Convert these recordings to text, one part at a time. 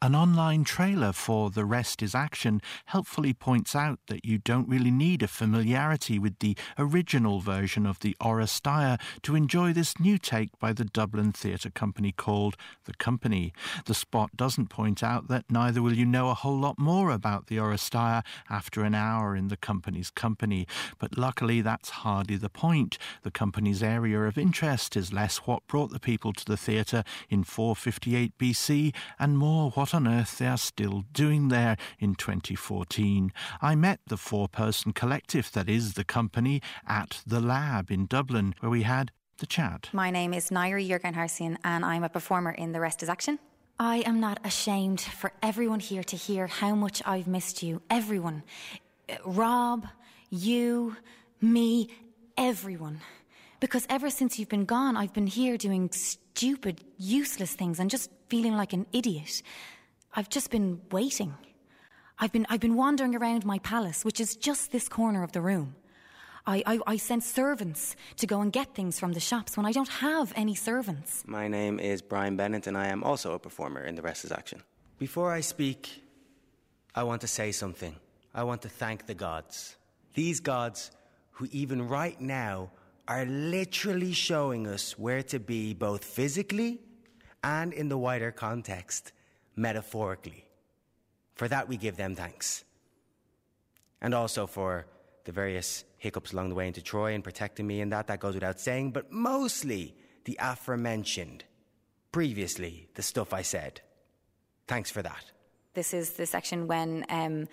An online trailer for The Rest is Action helpfully points out that you don't really need a familiarity with the original version of the Oresteia to enjoy this new take by the Dublin theatre company called The Company. The spot doesn't point out that neither will you know a whole lot more about the Oresteia after an hour in the company's company, but luckily that's hardly the point. The company's area of interest is less what brought the people to the theatre in 458 BC and more what on earth they are still doing there in 2014. I met the four-person collective that is The Company at The Lab in Dublin, where we had the chat. My name is Nairi Jürgen-Harsian and I'm a performer in The Rest is Action. I am not ashamed for everyone here to hear how much I've missed you. Everyone. Rob, you, me, everyone. Because ever since you've been gone, I've been here doing stupid, useless things and just feeling like an idiot. I've just been waiting. I've been wandering around my palace, which is just this corner of the room. I sent servants to go and get things from the shops when I don't have any servants. My name is Brian Bennett and I am also a performer in The Rest is Action. Before I speak, I want to say something. I want to thank the gods. These gods who even right now are literally showing us where to be both physically and in the wider context, metaphorically. For that we give them thanks. And also for the various hiccups along the way into Troy and protecting me and that goes without saying, but mostly the aforementioned, previously, the stuff I said. Thanks for that. This is the section when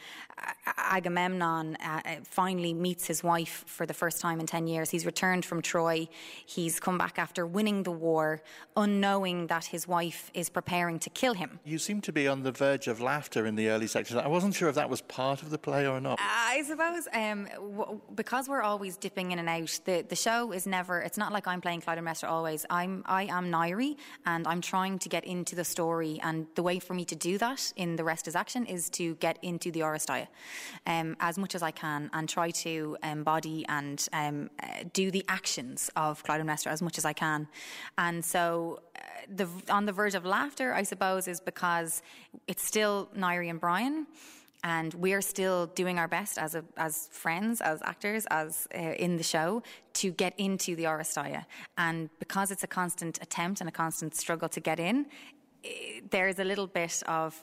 Agamemnon finally meets his wife for the first time in 10 years. He's returned from Troy. He's come back after winning the war, unknowing that his wife is preparing to kill him. You seem to be on the verge of laughter in the early sections. I wasn't sure if that was part of the play or not. I suppose because we're always dipping in and out, the show is never, it's not like I'm playing Clytemnestra always. I am Nairi and I'm trying to get into the story, and the way for me to do that in The Rest is Action is to get into the Oresteia as much as I can and try to embody and do the actions of Clytemnestra as much as I can. And so on the verge of laughter, I suppose, is because it's still Nairi and Brian, and we're still doing our best as friends, as actors, as in the show, to get into the Oresteia. And because it's a constant attempt and a constant struggle to get in, there's a little bit of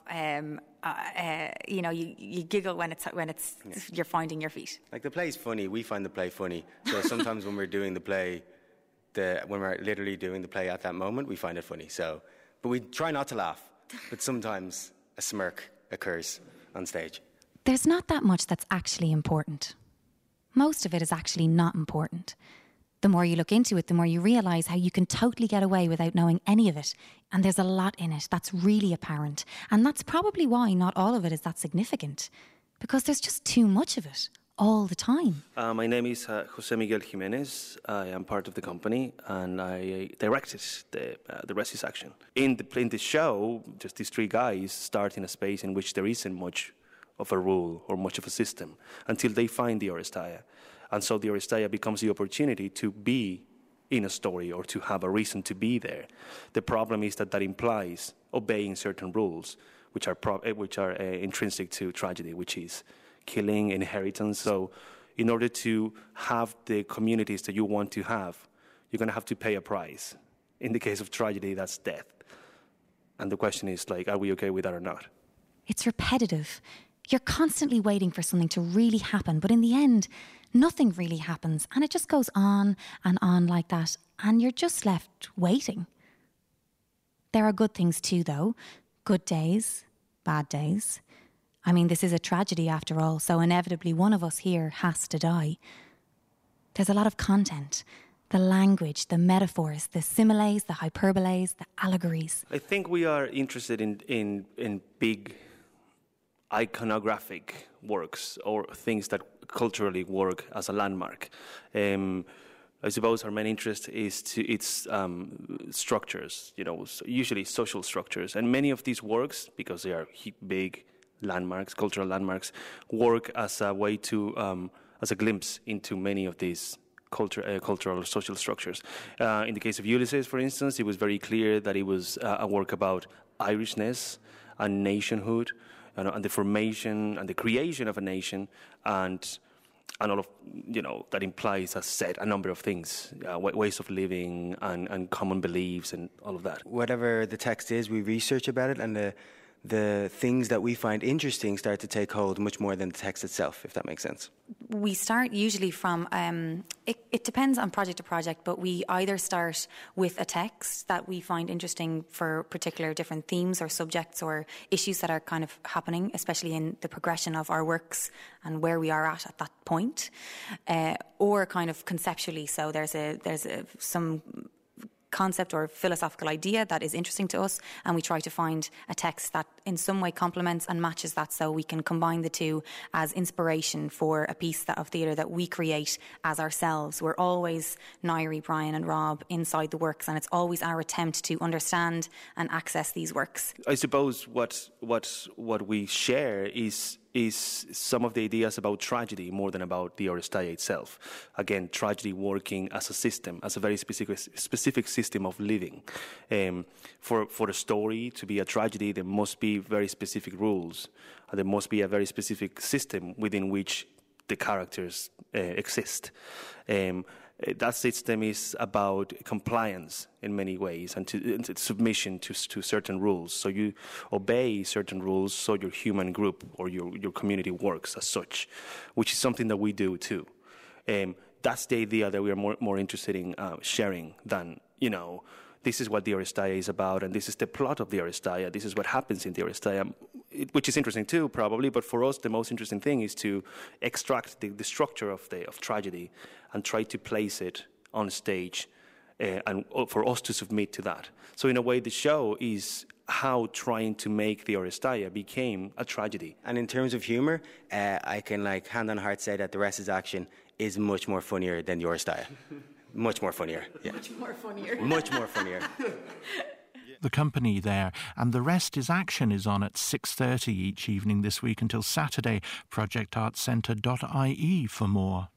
you giggle when it's you're finding your feet. Like, the play's funny. We find the play funny. So sometimes when we're doing the play, when we're literally doing the play at that moment, we find it funny. So, but we try not to laugh. But sometimes a smirk occurs on stage. There's not that much that's actually important. Most of it is actually not important. The more you look into it, the more you realise how you can totally get away without knowing any of it. And there's a lot in it that's really apparent. And that's probably why not all of it is that significant. Because there's just too much of it all the time. My name is Jose Miguel Jimenez. I am part of The Company and I directed the Rest is Action. In the show, just these three guys start in a space in which there isn't much of a rule or much of a system until they find the Oresteia. And so the Oresteia becomes the opportunity to be in a story or to have a reason to be there. The problem is that implies obeying certain rules, which are intrinsic to tragedy, which is killing, inheritance. So in order to have the communities that you want to have, you're going to have to pay a price. In the case of tragedy, that's death. And the question is, are we okay with that or not? It's repetitive. You're constantly waiting for something to really happen, but in the end, nothing really happens, and it just goes on and on like that, and you're just left waiting. There are good things too, though. Good days, bad days. I mean, this is a tragedy after all, so inevitably one of us here has to die. There's a lot of content. The language, the metaphors, the similes, the hyperboles, the allegories. I think we are interested in big iconographic works or things that culturally work as a landmark. I suppose our main interest is to its structures, usually social structures. And many of these works, because they are big landmarks, cultural landmarks, work as a way to, as a glimpse into many of these cultural or social structures. In the case of Ulysses, for instance, it was very clear that it was a work about Irishness, and nationhood, and the formation and the creation of a nation, and all of, that implies, as said, a number of things, ways of living and common beliefs and all of that. Whatever the text is, we research about it, and the things that we find interesting start to take hold much more than the text itself, if that makes sense. We start usually from, it depends on project to project, but we either start with a text that we find interesting for particular different themes or subjects or issues that are kind of happening, especially in the progression of our works and where we are at that point, or kind of conceptually. So there's some concept or philosophical idea that is interesting to us, and we try to find a text that in some way complements and matches that, so we can combine the two as inspiration for a piece of theatre that we create as ourselves. We're always Nairi, Brian and Rob inside the works, and it's always our attempt to understand and access these works. I suppose what we share is some of the ideas about tragedy more than about the Oresteia itself. Again, tragedy working as a system, as a very specific system of living. For a story to be a tragedy, there must be very specific rules. There must be a very specific system within which the characters exist. That system is about compliance in many ways and submission to certain rules. So you obey certain rules so your human group or your community works as such, which is something that we do too. That's the idea that we are more interested in sharing than, this is what the Oresteia is about, and this is the plot of the Oresteia. This is what happens in the Oresteia, which is interesting too, probably. But for us, the most interesting thing is to extract the structure of tragedy and try to place it on stage, and for us to submit to that. So in a way, the show is how trying to make the Oresteia became a tragedy. And in terms of humour, I can hand on heart say that The Rest is Action is much more funnier than the Oresteia. Much more funnier. Yeah. Much more funnier. Much more funnier. The company there, and The Rest is Action is on at 6:30 each evening this week until Saturday. projectartcentre.ie for more.